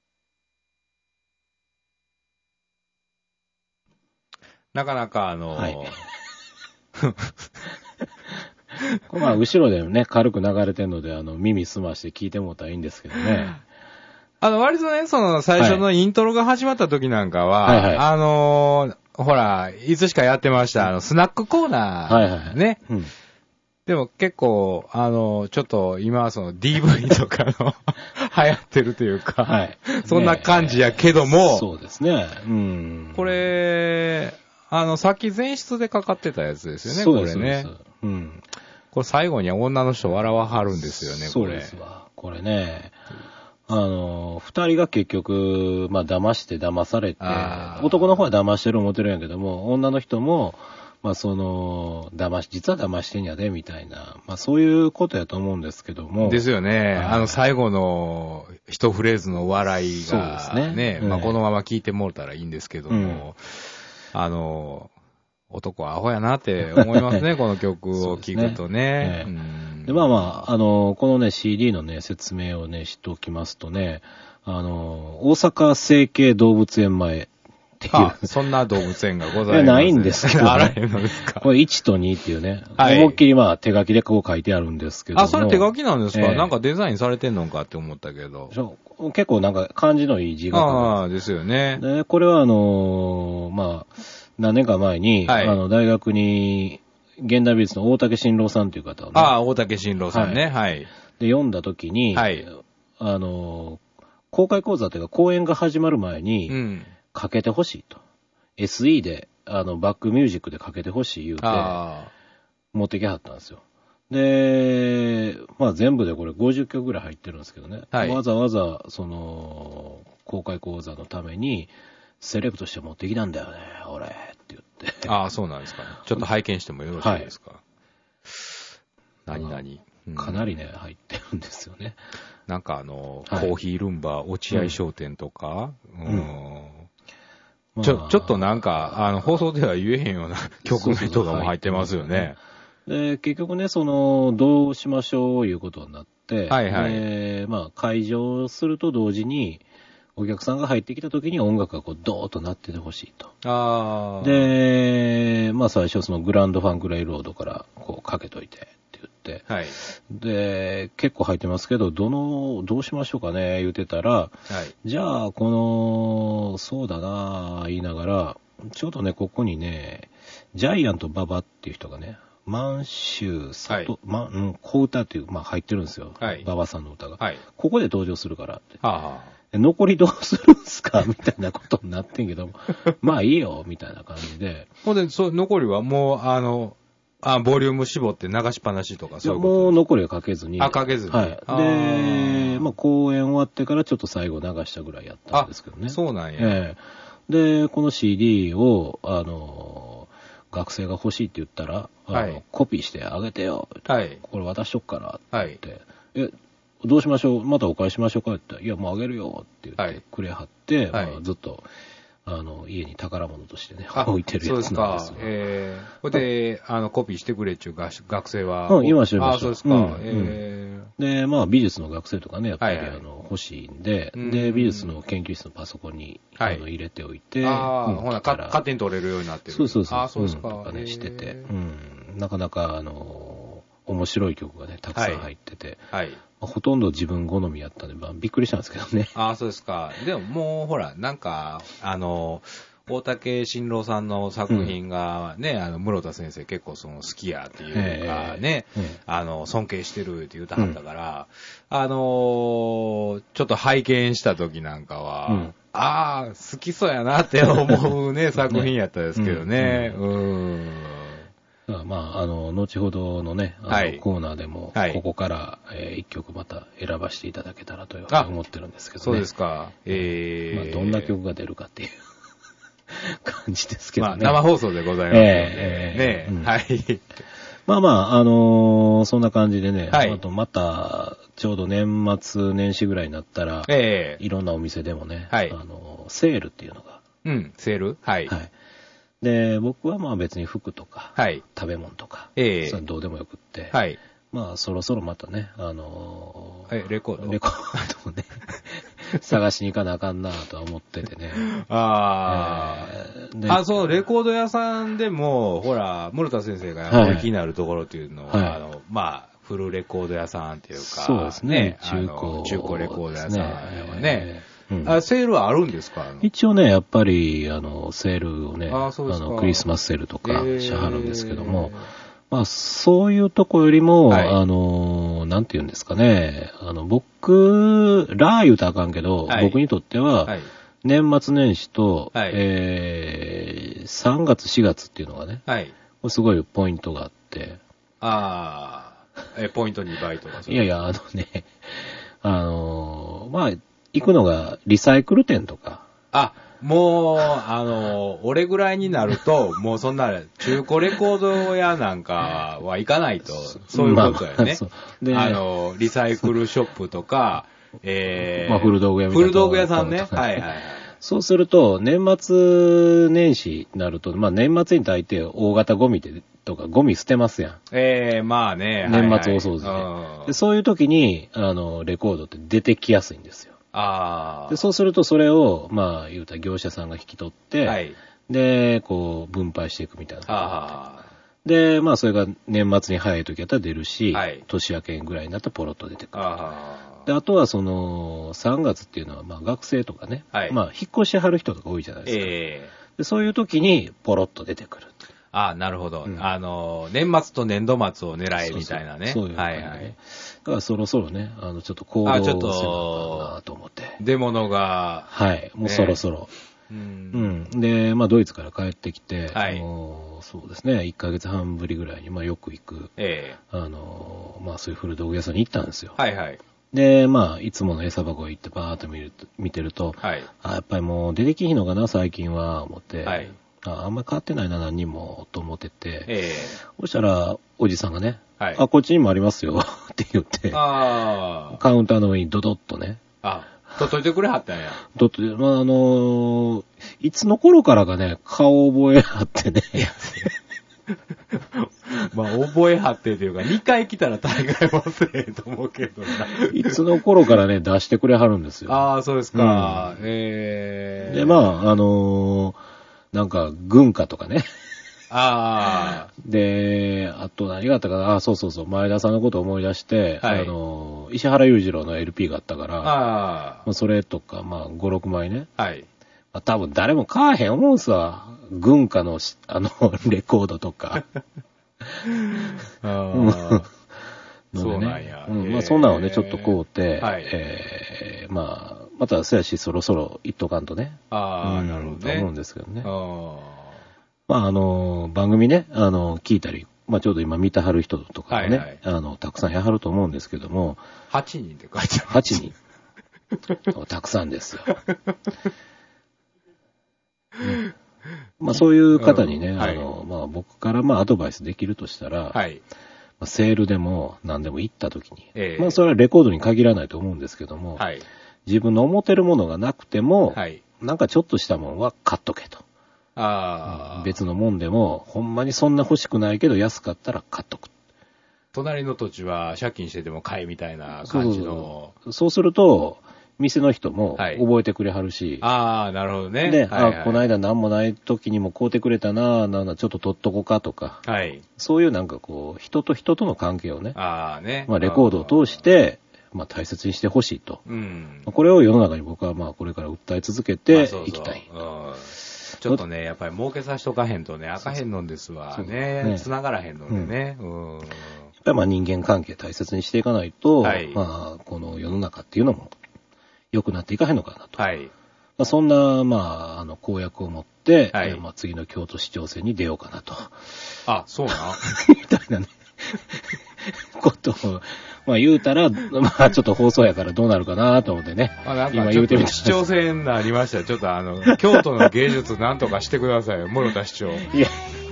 なかなかまあ、後ろでね、軽く流れてるので、耳澄まして聞いてもらったらいいんですけどね。 割とね、最初のイントロが始まった時なんかは、ほら、いつしかやってました、スナックコーナー、ね。でも結構、ちょっと今はDV とかの流行ってるというか、そんな感じやけども、 そうですね。 これ、さっき前室でかかってたやつですよね、これね。これ最後に女の人笑わはるんですよね、これ。 そうですわ。これね。二人が結局、まあ、騙して騙されて、男の方は騙してる思ってるんやけども、女の人も、 まあ実は騙してんやで、みたいな、まあそういうことやと思うんですけども。 ですよね。最後の一フレーズの笑いが、そうですね。まあこのまま聞いてもらったらいいんですけども、男はアホやなって思いますね、この曲を聴くとね。 で、まあ、このね、CD のね、説明をね、しておきますとね、大阪成蹊動物園前っていう。 そんな動物園がございます。 ないんですけど、ね。 あらへんのですか。 これ1と2っていうね、思いっきりまあ手書きでこう書いてあるんですけども。 それ手書きなんですか、なんかデザインされてんのかって思ったけど。 結構なんか感じのいい字が。 ですよね。 で、これはまあ、何年か前に、大学に、現代美術の大竹新郎さんっていう方をね。 大竹新郎さんね。はい。 で、読んだ時に、公開講座というか講演が始まる前に、かけてほしいと。SE で、バックミュージックでかけてほしい言うて、持ってきはったんですよ。で、まあ全部でこれ50曲ぐらい入ってるんですけどね。わざわざ、公開講座のために、セレブとして持ってきたんだよね、俺、って言って。 そうなんですかね。ちょっと拝見してもよろしいですか。何々。 かなりね、入ってるんですよね。 なんかコーヒールンバ、落合商店とか、ちょっとなんか、放送では言えへんような曲名とかも入ってますよね。 で、結局ね、どうしましょういうことになって、まあ、会場すると同時に、お客さんが入ってきた時に音楽がこうドーッと鳴っててほしいと。で、まあ最初グランドファンクレイロードからこうかけといてって言って、で、結構入ってますけど、どうしましょうかね言ってたら、じゃあそうだな言いながら、ちょうどね、ここにね、ジャイアント馬場っていう人がね、満州里、小歌っていう、まあ入ってるんですよ。馬場さんの歌が。ここで登場するからって。残りどうするんすかみたいなことになってんけど、まあいいよ、みたいな感じで。 ほんで、残りはもう、ボリューム絞って流しっぱなしとかそういうこともう残りはかけずに。 かけずに。 で、まあ公演終わってからちょっと最後流したぐらいやったんですけどね。 そうなんや。 で、この CD を、学生が欲しいって言ったら、コピーしてあげてよ。これ渡しとくから、って言って。どうしましょうまたお返ししましょうかって言ったら、いや、もうあげるよって言ってくれはって、まあ、ずっと、家に宝物としてね、置いてるやつなんですよ。 これで、コピーしてくれっちゅう学生は。 いました。 そうですか。 で、まあ、美術の学生とかね、やっぱり、欲しいんで、で、美術の研究室のパソコンに、入れておいて、 ほな、勝手に取れるようになってる。 そう。 そうですか。 とかね、してて、なかなか、面白い曲がね、たくさん入ってて、ほとんど自分好みやったんで、まあ、びっくりしたんですけどね。 そうですか。でももう、ほら、なんか、大竹新郎さんの作品がね、室田先生結構好きやっていうかね、尊敬してるって言うたはったから、ちょっと拝見した時なんかは、好きそうやなって思うね、作品やったですけどね。 まあ、後ほどのね、コーナーでも、ここから、一曲また選ばせていただけたらと思ってるんですけどね。 そうですか。 まあ、どんな曲が出るかっていう感じですけどね。 まあ、生放送でございますので。はい。 まあ、そんな感じでね、あとまた、ちょうど年末年始ぐらいになったら、いろんなお店でもね、セールっていうのが。 セールはい。 で、僕はまあ別に服とか、食べ物とか、それどうでもよくって、まあそろそろまたね、 レコードをね、探しに行かなあかんなとは思っててね。 そう、レコード屋さんでも、ほら、室田先生がお気になるところっていうのは、まあ、フルレコード屋さんっていうか、 そうですね、 中古レコード屋さんはね、セールはあるんですか？ 一応ね、やっぱり、セールをね、クリスマスセールとかしはるんですけども、まあ、そういうとこよりも、なんて言うんですかね、僕、言うたらあかんけど、僕にとっては、年末年始と、3月4月っていうのがね、すごいポイントがあって。 ポイント2倍とか。 いやいや、まあ、行くのがリサイクル店とか。 もう、俺ぐらいになると、もうそんな中古レコード屋なんかは行かないと、そういうことやね。でリサイクルショップとか、 古道具屋みたいな。 古道具屋さんね。はいはいはい。 そうすると、年末年始になると、年末に大抵大型ゴミとかゴミ捨てますやん。まあね。 年末大掃除で。そういう時に、レコードって出てきやすいんですよ。でそうすると、それを、言うたら業者さんが引き取って、はい、で、こう、分配していくみたいな。で、それが年末に早い時やったら出るし、はい、年明けぐらいになったらポロッと出てくる。で、あとは3月っていうのは、学生とかね、はい、引っ越しはる人とか多いじゃないですか。でそういう時にポロッと出てくる。 なるほど。年末と年度末を狙えみたいなね。 そういう感じね。はいはい。だからそろそろね、ちょっと行動をせなあかんなと思って。 出物が。 はい、もうそろそろ。で、ドイツから帰ってきて、はい、そうですね、1ヶ月半ぶりぐらいに、よく行く、そういう古道具屋さんに行ったんですよ。はいはい。で、いつもの餌箱行ってバーっと見てると、はい、やっぱりもう出てきひんのかな、最近は、思って。はい。あんまり変わってないな、何人も、と思ってて。そしたら、おじさんがね、はい、こっちにもありますよ、って言って、カウンターの上にドドッとね。 とっといてくれはったんや。 いつの頃からかね、顔覚えはってね。 覚えはってというか、2回来たら大概忘れへんと思うけどな。 いつの頃からね、出してくれはるんですよ。 そうですか。 で、なんか、軍歌とかね。で、あと何があったかな、そう、前田さんのことを思い出して、はい、石原裕次郎の LP があったから、それとか、5、6枚ね。はい。多分誰も買わへん思うんすわ。軍歌の、レコードとか。 そうなんや。 そんなのね、ちょっと買うて、はい、また、そうやし、そろそろ行っとかんとね。 なるほどね。 と思うんですけどね。番組ね、聞いたり、ちょうど今見たはる人とかね、はいはい、たくさんやはると思うんですけども。 8人って書いてある。 8人。たくさんですよ。そういう方にね、僕からアドバイスできるとしたら、はい、セールでも何でも行った時に、それはレコードに限らないと思うんですけども、はい、自分の思ってるものがなくても、はい、なんかちょっとしたものは買っとけと。別のもんでも、ほんまにそんな欲しくないけど安かったら買っとく。 隣の土地は借金してでも買えみたいな感じの。 そうすると、店の人も覚えてくれはるし。 なるほどね。 で、この間何もない時にも買うてくれたな、ちょっと取っとこうかとか。はい。そういうなんかこう、人と人との関係をね。レコードを通して、大切にしてほしいと。これを世の中に僕はこれから訴え続けていきたい。 ちょっとね、やっぱり儲けさしとかへんとね、あかへんのんですわ。ね。繋がらへんのでね。 やっぱり人間関係大切にしていかないと、この世の中っていうのも良くなっていかへんのかなと。はい。そんな、公約を持って、はい、次の京都市長選に出ようかなと。 そうなみたいなね、ことを、言うたら、ちょっと放送やからどうなるかなと思ってね。 今言うてみた。市長選になりましたよ。ちょっと京都の芸術なんとかしてくださいよ、室田市長。いや、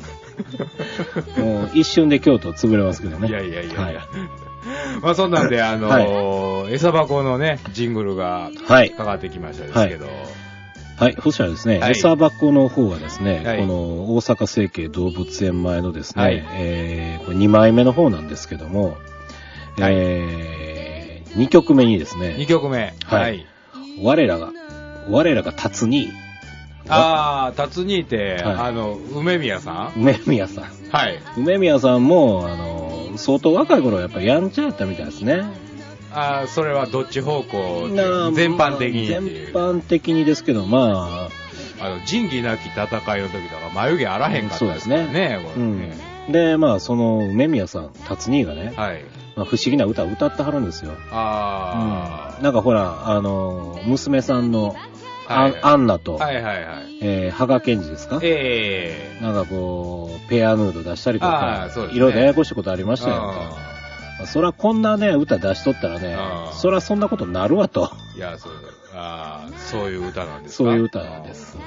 もう一瞬で京都潰れますけどね。 いや。はい、そんなんで、餌箱のね、ジングルがかかってきましたですけど。 はい。そしたらですね、餌箱の方がですね、この大阪成蹊動物園前のですね、これ2枚目の方なんですけども、2曲目にですね。 2曲目。 はい。我らが達に。 達にって、梅宮さん？ 梅宮さん。はい。梅宮さんも、相当若い頃やっぱりやんちゃやったみたいですね。 それはどっち方向全般的にっていう。 全般的にですけど、 仁義なき戦いの時とか眉毛あらへんかったですね。そうですね。 で、その梅宮さん、達兄がね、はい。不思議な歌を歌ってはるんですよ。なんかほら、娘さんの、アンナと、羽賀健二ですか？なんかこう、ペアヌード出したりとか、いろいろややこしいことありましたよ。 そらこんなね、歌出しとったらね、そらそんなことになるわと。 いや、そういう歌なんですか？そういう歌なんです。はい。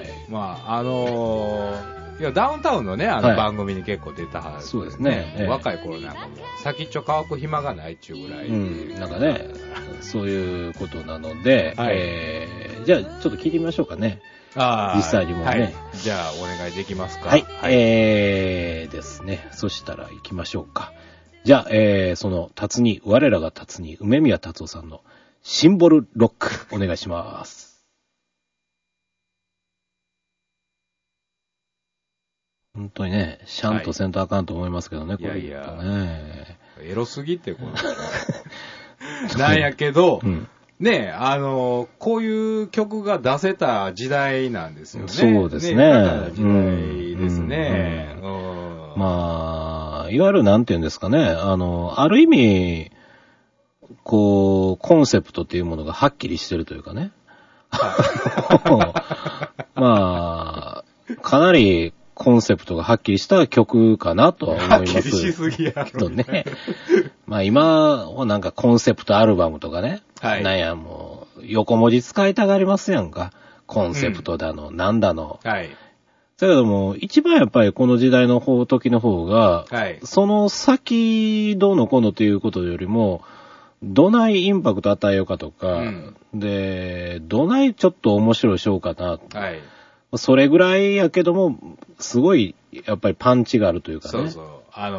まあ、いや、ダウンタウンのね、番組に結構出たはず、 そうですね。 若い頃なんかもう、先っちょ乾く暇がないっちゅうぐらい。 なんかね、そういうことなので、じゃあ、ちょっと聞いてみましょうかね。実際にもね、はい。 じゃあ、お願いできますか。 はい。ですね。そしたら行きましょうか。じゃあ、その、我らが達に、梅宮達夫さんのシンボルロック、お願いします。本当にね、シャンとせんとあかんと思いますけどね、これ、ね。いやいや、 エロすぎって、この。なんやけど、ねこういう曲が出せた時代なんですよね。 そうですね。 時代ですね。 まあ、いわゆるなんていうんですかね、ある意味、こう、コンセプトっていうものがはっきりしてるというかね。まあ、かなりコンセプトがはっきりした曲かなとは思います。はっきりしすぎやろね。まあ今はなんかコンセプトアルバムとかね。はい。なんやもう、横文字使いたがりますやんか。コンセプトだの、なんだの。はい。だけども、一番やっぱりこの時代の時の方が、はい。その先どうのこうのということよりも、どないインパクト与えようかとか、で、どないちょっと面白いしようかな。はい。それぐらいやけども、すごい、やっぱりパンチがあるというかね。 そうそう。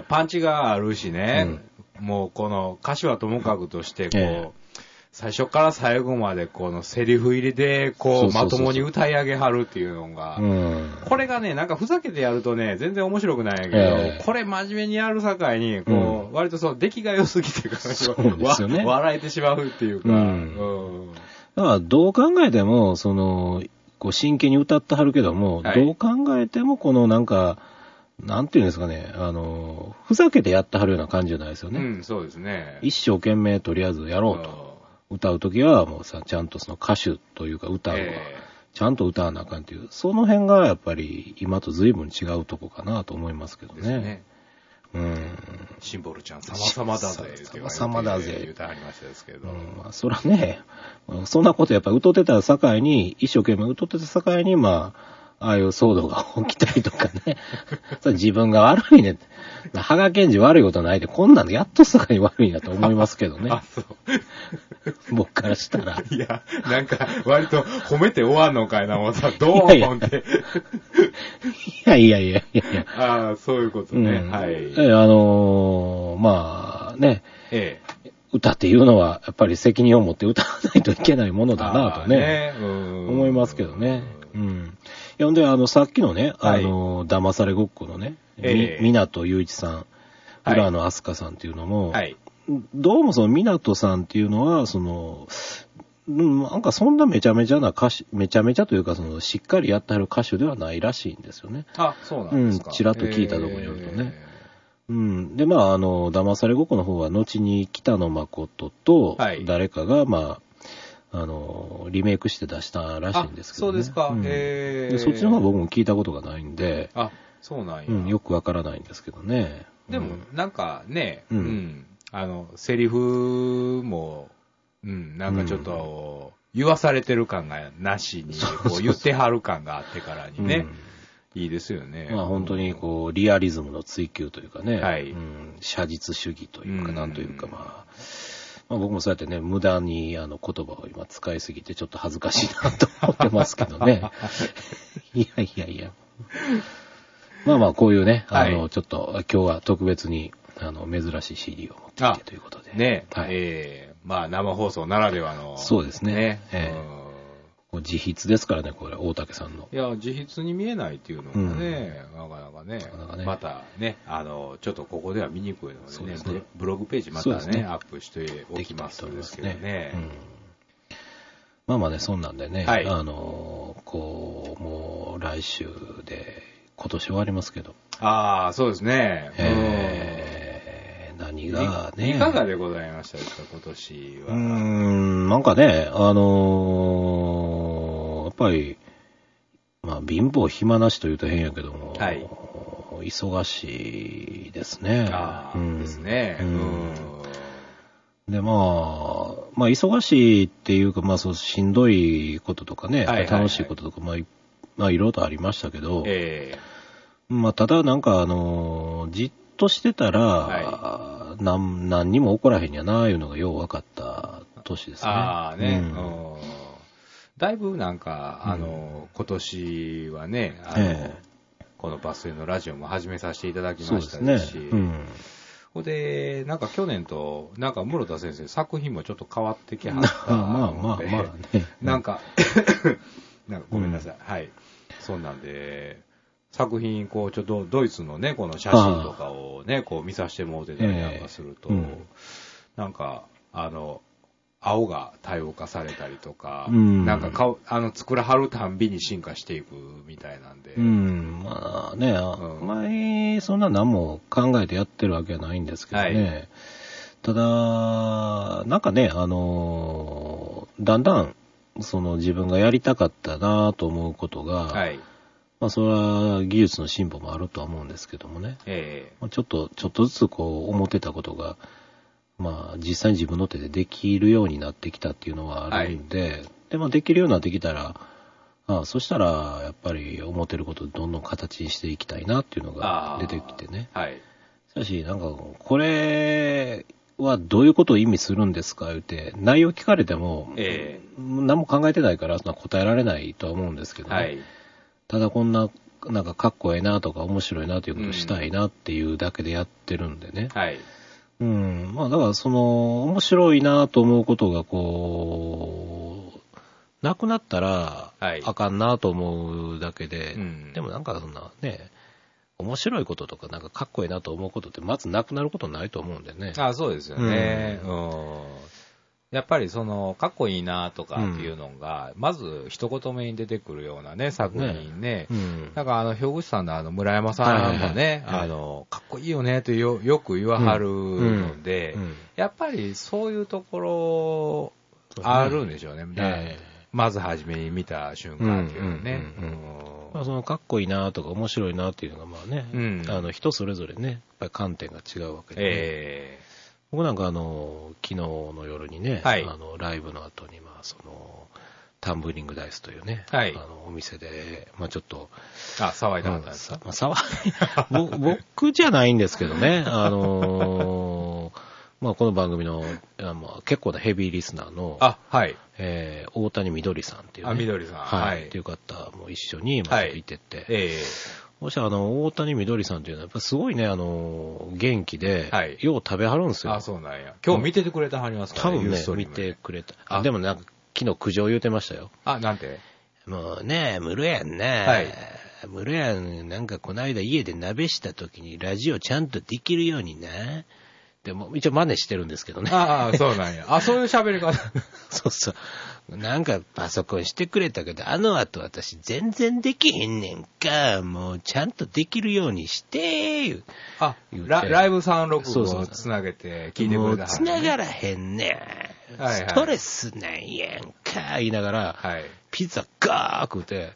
パンチがあるしね、もうこの歌詞はともかくとして、こう、最初から最後までこのセリフ入りで、こう、まともに歌い上げはるっていうのが、これがね、なんかふざけてやるとね、全然面白くないんやけど、これ真面目にやるさかいに、こう、割とそう、出来が良すぎてか、ね、笑えてしまうっていうか、 だからどう考えても、その、こう真剣に歌ってはるけども、はい、どう考えてもこのなんか、なんていうんですかね、ふざけてやってはるような感じじゃないですよね。 そうですね。 一生懸命とりあえずやろうと。歌うときはもうさ、ちゃんとその歌手というか歌うは、ちゃんと歌わなあかんっていう、その辺がやっぱり今と随分違うとこかなと思いますけどね。ですね。 シンボルちゃん様々だぜ。 様々だぜ。 言うてはりましたですけど。 まあ、そらね、そんなことやっぱ歌ってた境に、一生懸命歌ってた境に、まあ、ああいう騒動が起きたりとかね。それ自分が悪いね。羽賀健二悪いことないで、こんなのやっとさかに悪いなと思いますけどね。あ、そう。僕からしたら。 いや、なんか、割と褒めて終わんのかいな、もうさ、どう思って。 いや。 ああ、そういうことね。はい。 まあね。歌っていうのは、やっぱり責任を持って歌わないといけないものだなとね。思いますけどね。いや、ほんで、さっきのね、騙されごっこのね、港雄一さん、浦野飛鳥さんっていうのも、どうもその港さんっていうのは、その、なんかそんなめちゃめちゃな歌手、めちゃめちゃというか、その、しっかりやってはる歌手ではないらしいんですよね。 あ、そうなんですか。 ちらっと聞いたところによるとね。で、まあ、騙されごっこの方は、後に北野誠と、誰かが、まあ、リメイクして出したらしいんですけどね。 そうですか。 で、そっちの方は僕も聞いたことがないんで、 そうなんや。 よくわからないんですけどね。 でも、なんかね、セリフも、なんかちょっと、言わされてる感がなしに、こう言ってはる感があってからにね、いいですよね。 まあ本当にこう、リアリズムの追求というかね、写実主義というか、なんというか、まあ僕もそうやってね、無駄に言葉を今使いすぎてちょっと恥ずかしいなと思ってますけどね。いや。まあまあこういうね、ちょっと今日は特別に珍しい CD を持ってきてということで。 ね、まあ生放送ならではの。 そうですね。自筆ですからね、これ、大竹さんの。 いや、自筆に見えないっていうのがね、なかなかね、またね、ちょっとここでは見にくいのでね、ブログページまたね、アップしておきますんですけどね。 まあまあね、そんなんでね、こう、もう来週で今年終わりますけど。 ああ、そうですね。 何がね。 いかがでございましたですか、今年は。 なんかね、やっぱり、まあ、貧乏暇なしと言うと変やけども、忙しいですね。 ですね。 で、まあ、忙しいっていうか、そう、しんどいこととかね、楽しいこととか、いろいろとありましたけど、ただなんか、じっとしてたら、何にも起こらへんやな、いうのがよう分かった年ですね。 だいぶなんか、今年はね、このバスへのラジオも始めさせていただきましたですし、で、なんか去年と、なんか室田先生、作品もちょっと変わってきはったので、ね。なんか、ごめんなさい。はい。そうなんで、作品、ちょっとドイツのね、この写真とかをね、見させてもらってたりなんかすると、なんか、青が多様化されたりとか、なんか作らはるたんびに進化していくみたいなんで。 あんまりそんな何も考えてやってるわけはないんですけどね。ただ、なんかね、だんだん、自分がやりたかったなと思うことが、それは技術の進歩もあるとは思うんですけどもね。ちょっとずつ思ってたことが、実際に自分の手でできるようになってきたっていうのはあるんで、で、できるようになってきたら、そしたら、やっぱり思ってることをどんどん形にしていきたいなっていうのが出てきてね。しかし、なんか、これはどういうことを意味するんですか言って、内容聞かれても、何も考えてないから答えられないとは思うんですけどね。ただこんな、なんかかっこええなとか面白いなということをしたいなっていうだけでやってるんでね。だから面白いなと思うことがなくなったら、あかんなと思うだけで、でもなんかそんなね、面白いこととかなんかかっこいいなと思うことってまずなくなることないと思うんでね。 そうですよね。やっぱりかっこいいなとかっていうのが、まず一言目に出てくるようなね、作品ね。なんか兵庫市さんの村山さんもね、かっこいいよねとよく言わはるので、やっぱりそういうところあるんでしょうね。まず初めに見た瞬間っていうのね。 かっこいいなとか面白いなっていうのが人それぞれね、やっぱり観点が違うわけで。僕なんか昨日の夜にね、ライブの後にタンブリングダイスというね、お店で、ちょっと、 騒いだかったんですか？ 僕じゃないんですけどね、この番組の、結構なヘビーリスナーの、大谷みどりさんっていうね。 みどりさん。 っていう方も一緒に、いてて、そしたら大谷みどりさんっていうのはやっぱすごいね、元気で、よう食べはるんですよ。 そうなんや。今日見ててくれたはりますかね。多分ね、見てくれた。でもなんか昨日苦情言うてましたよ。 なんて？ もうね、ムロやんな。ムロやん、なんかこの間家で鍋した時にラジオちゃんとできるようにな。でも一応真似してるんですけどね。 そうなんや。そういう喋り方。 そうそう。なんかパソコンしてくれたけど、後私全然できへんねんか。もうちゃんとできるようにして言うライブ365をつなげて聞いてくれた、ね。もうつながらへんねん。ストレスなんやんか。言いながら、ピザガー食うて。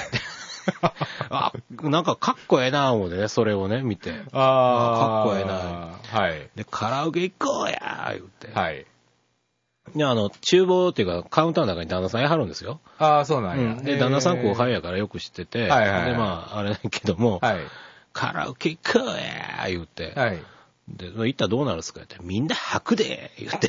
なんかかっこええな思うてね、それをね、見て。かっこええな。で、カラオケ行こうや言って。で、厨房っていうか、カウンターの中に旦那さんやはるんですよ。 そうなんや。 で、旦那さん後輩やからよく知ってて、で、あれだけども、カラオケ行こうや言って。で、行ったらどうなるんですかって、みんな吐くで言って。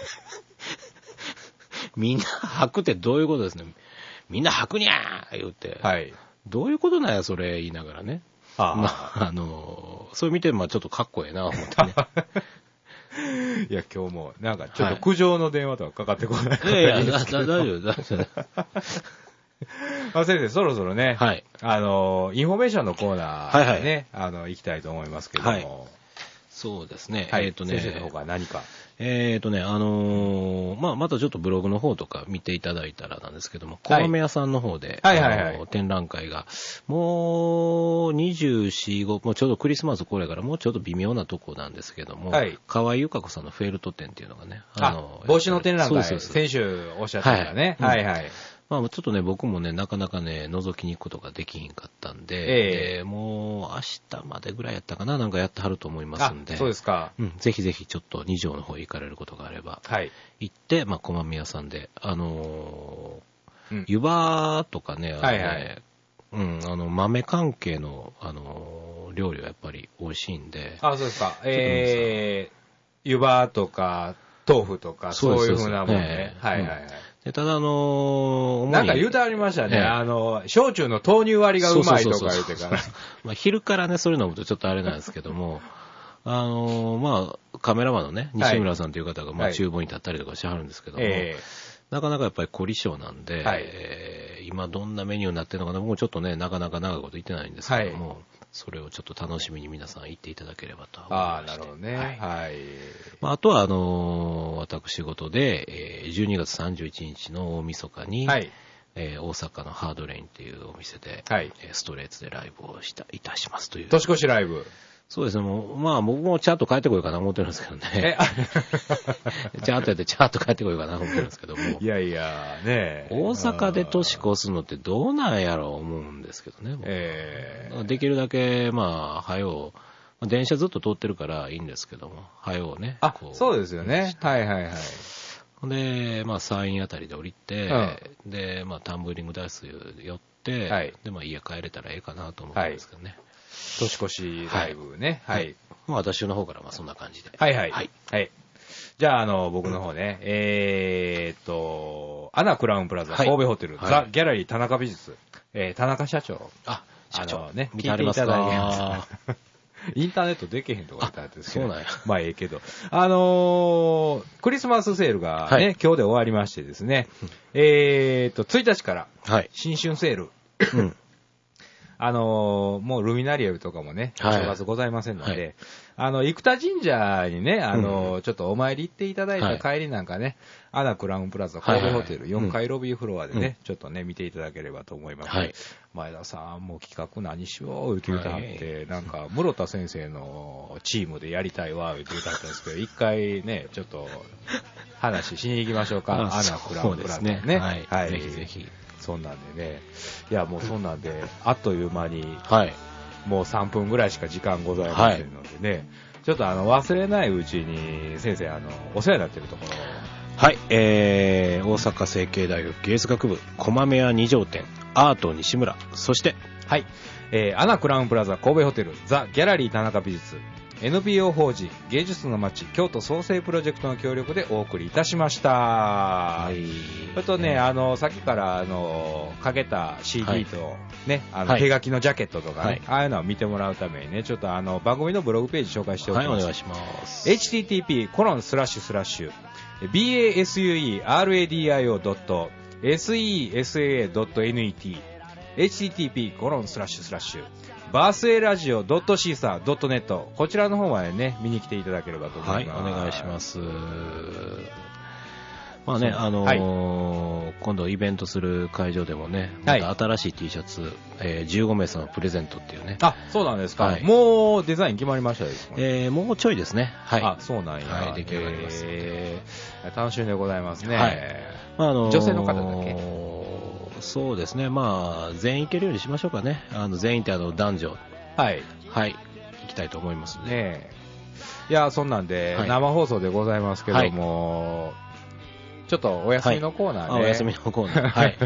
みんな吐くってどういうことですね。みんな吐くにゃー言って。どういうことなんや、それ言いながらね。それ見て、ちょっとかっこええな、思ってね。 いや、今日も、なんか、ちょっと苦情の電話とかかかってこない。 いや、大丈夫。 先生、そろそろね、インフォメーションのコーナーにね、行きたいと思いますけども。 そうですね。 先生の方から何か。 またちょっとブログの方とか見ていただいたらなんですけども、小豆屋さんの方で、展覧会が、もう24、5、もうちょうどクリスマスこれからもうちょっと微妙なとこなんですけども、河合由香子さんのフェルト展っていうのがね、 帽子の展覧会、先週おっしゃってたね。 まあちょっとね、僕もね、なかなかね、覗きに行くことができひんかったんで、もう明日までぐらいやったかな、なんかやってはると思いますんで。 そうですか。 ぜひぜひちょっと二条の方行かれることがあれば、行って、まあ、駒宮さんで、湯葉とかね、豆関係の、料理はやっぱり美味しいんで。 そうですか。湯葉とか、豆腐とか、そういうふうなもんね。 でただなんか言うてありましたね。焼酎の豆乳割りがうまいとか言うてから。 まあ、昼からね、そういうのもちょっとあれなんですけども、まあ、カメラマンのね、西村さんという方が、まあ、厨房に立ったりとかしてはるんですけども、なかなかやっぱり凝り性なんで、今どんなメニューになってるのかな、僕もちょっとね、なかなか長いこと言ってないんですけども、それをちょっと楽しみに皆さん行っていただければと思いまして。 なるほどね。 まあ、あとは、私事で、12月31日の大晦日に、大阪のハードレインっていうお店で、ストレートでライブをいたしますという。 年越しライブ。 そうですね、まあ僕もちゃんと帰ってこようかな思ってるんですけどね。ちゃんとやってちゃんと帰ってこようかな思ってるんですけども。 いやいや、ね大阪で年越すのってどうなんやろう思うんですけどね。できるだけ、まあ、早う、電車ずっと通ってるからいいんですけども、早うね。 そうですよね。 で、まあ、山陰あたりで降りて、で、まあ、タンブリングダイス寄って、で、まあ、家帰れたらええかなと思うんですけどね。 年越しライブね。 まあ、私の方からまあそんな感じで。 じゃあ、僕の方ね、アナクラウンプラザ神戸ホテル、ザ・ギャラリー田中美術、田中社長。 社長ね、 見ていただきます。 インターネットできへんとか言ったんですけど。 そうなんや。 まあ、ええけど。クリスマスセールがね、今日で終わりましてですね、1日から、新春セール。もうルミナリエルとかもね、お正月ございませんので、生田神社にね、ちょっとお参り行っていただいた帰りなんかね、アナクラウンプラザ神戸ホテル4階ロビーフロアでね、ちょっとね、見ていただければと思います。前田さん、もう企画何しよう、言うてはって、なんか、室田先生のチームでやりたいわ、言うてはったんですけど、一回ね、ちょっと、話しに行きましょうか、アナクラウンプラザね。 ぜひぜひ。 そんなんでね、いやもうそんなんで、あっという間に、もう3分ぐらいしか時間ございませんのでね、ちょっと忘れないうちに、先生、お世話になっているところ大阪成蹊大学芸術学部、駒目屋二条店、アート西村、そして、 アナクラウンプラザ神戸ホテル、ザ・ギャラリー田中美術、NPO 法人芸術の街京都創生プロジェクトの協力でお送りいたしました。それとね、さっきからかけた CD とね、手書きのジャケットとかね、ああいうのを見てもらうためにね、ちょっと番組のブログページ紹介しておきます。 お願いします。 http://basuradio.sesaa.net http:// バースエラジオ .caesar.net こちらの方までね、見に来ていただければと思います。 お願いします。まあね、今度イベントする会場でもね、また新しい T シャツ、15名様プレゼントっていうね。 そうなんですか。もうデザイン決まりましたですか？ もうちょいですね。 そうなんや。 出来上がります。 楽しみでございますね。女性の方だけ？ そうですね。まあ、全員行けるようにしましょうかね。全員って男女。行きたいと思いますね。 いや、そんなんで、生放送でございますけども、ちょっとお休みのコーナーね。 お休みのコーナー。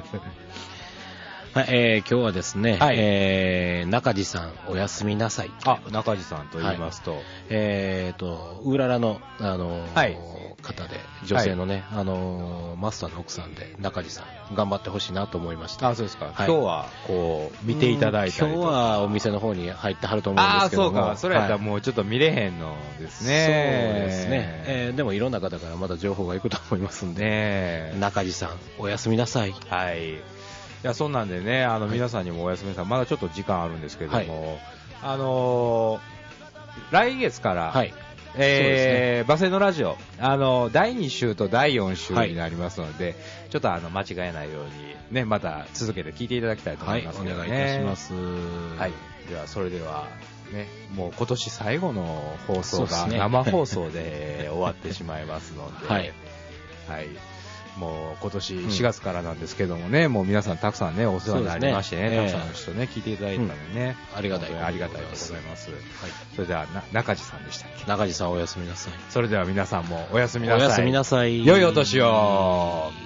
今日はですね、中地さんおやすみなさい。 中地さんと言いますと、 ウーララの、方で、女性のね、マスターの奥さんで、中地さん、頑張ってほしいなと思いました。 そうですか。今日は、こう、見ていただいたりとか。 今日はお店の方に入ってはると思うんですけども。 そうか。それやったらもうちょっと見れへんのですね。 そうですね。でもいろんな方からまだ情報がいくと思いますんで、中地さん、おやすみなさい。 いや、そんなんでね、皆さんにもおやすみなさい。まだちょっと時間あるんですけども、来月から、バセのラジオ、第2週と第4週になりますので、ちょっと間違えないようにね、また続けて聞いていただきたいと思いますので、 お願いいたします。 では、それでは、ね、もう今年最後の放送が生放送で終わってしまいますので、 もう今年4月からなんですけどもね、もう皆さんたくさんね、お世話になりましてね、たくさんの人ね、聞いていただいたのでね、 ありがたいでございます。それでは、中地さんでしたっけ？ 中地さんおやすみなさい。 それでは皆さんもおやすみなさい。 おやすみなさい。 良いお年を。